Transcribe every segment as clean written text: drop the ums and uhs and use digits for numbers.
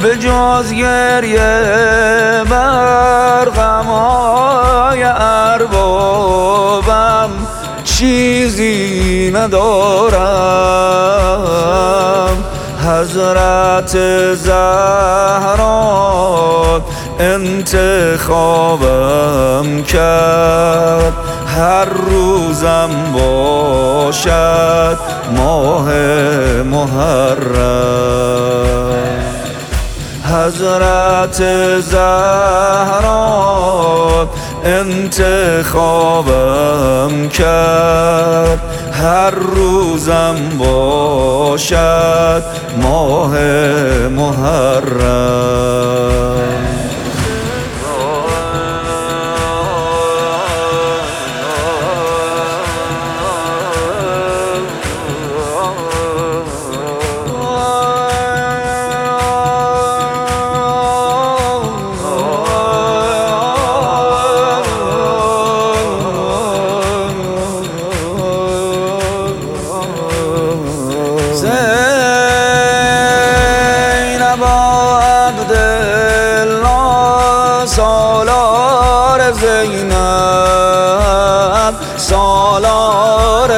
به جز گریه بر غمای اربابم چیزی ندارم. حضرت زهرا انتخابم کرد، هر روزم باشد ماه محرم. حضرت زهرا انتخابم کرد، هر روزم باشد ماه محرم. زینب عبدالله سالار زینب، سالار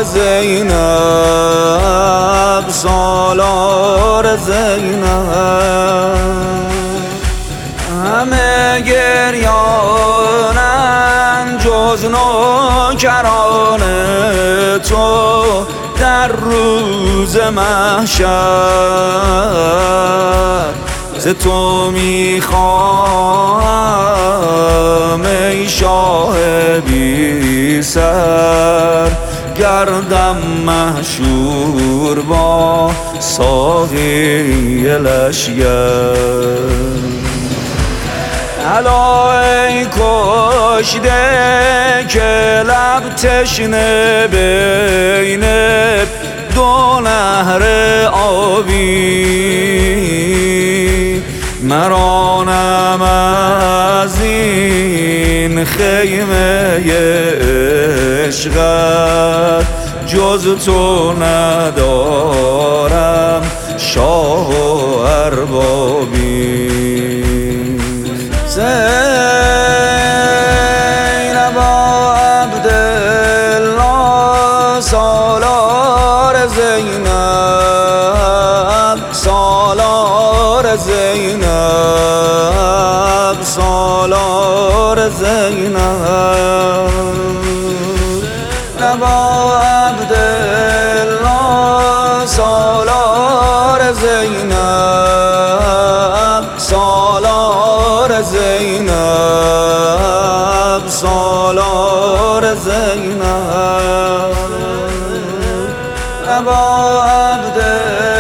زینب، سالار زینب. همه گریانن جز نوکران تو در روز محشر. ز تو میخواهم ای شاه بی سر، گردم محشور با ساقی لشگر. الا ای کشته که لب تشنه بین دو نهر آبی، مرانم از این خیمه عشقت جز تو ندارم شاه و اربابی. زینب عبدالله سالار زینب، سالار زینب، سالار زینب. زینب عبدالله سالار زینب، سالار زینب، سالار زینب. ابا عبد